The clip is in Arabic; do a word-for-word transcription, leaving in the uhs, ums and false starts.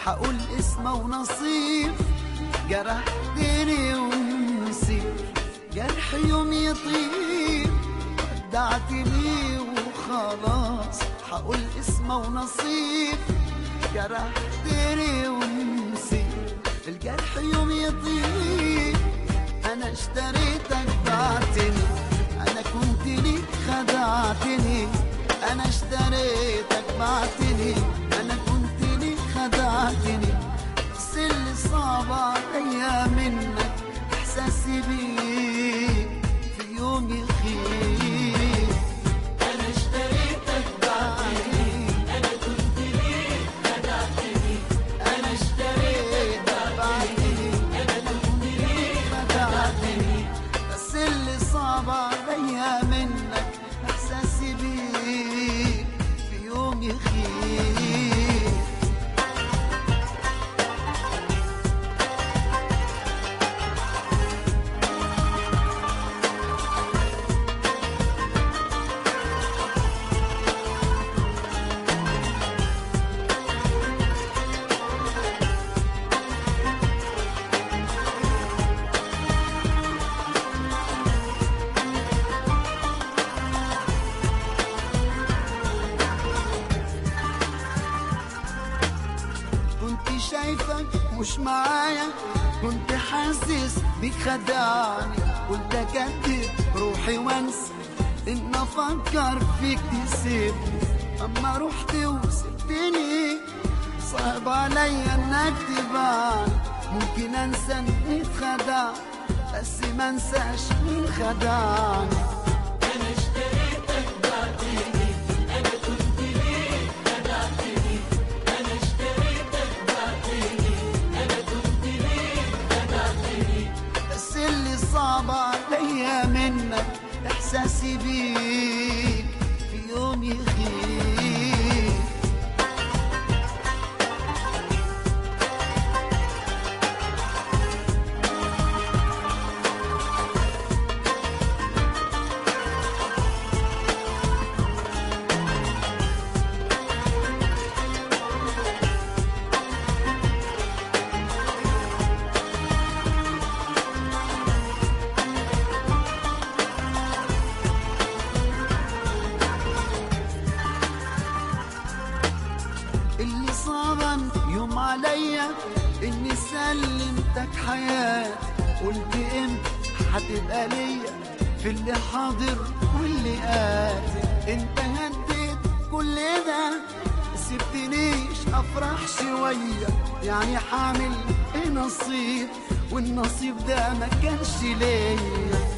حقول اسمه ونصيب، جرحتني ونسيت جرح يوم يطيب، ودعتني وخلاص حقول اسمه ونصيب، جرحتني ونسيت الجرح يوم يطيب. انا اشتريتك بعتني، انا كنت ليك خدعتني، انا اشتريتك بعتني، انا كنت ليك خدعتني. بس اللي صعب عليا منك احساسي بيك في يوم يخيب. انا اشتريتك بعتني، انا كنت ليك خدعتني، انا اشتريتك بعتني، انا كنت ليك خدعتني. بس اللي صعب عليا منك احساسي بيك في يوم يخيب. كنت شايفك مش معايا، كنت حاسس بيك خدعني، قلت اكدب روحي وانسى ان افكر فيك تسيبني. اما رحت وسبتني صعب عليا انك تبان. ممكن انسى اني اتخدعت بس ما انساش مين خدعني. انا اشتريتك بعتني، انا كنت ليك خدعتني، انا اشتريتك بعتني، انا كنت ليك خدعتني. بس اللي صعب عليا منك احساسي بيك في يوم يخيب. اللي صعبا يوم عليا اني سلمتك حياتي، قلت امتى هتبقى ليا في اللي حاضر واللي آتي. انت هديت كل ده سبتنيش افرح شوية، يعني حامل ايه نصيب والنصيب ده ما كانش ليا.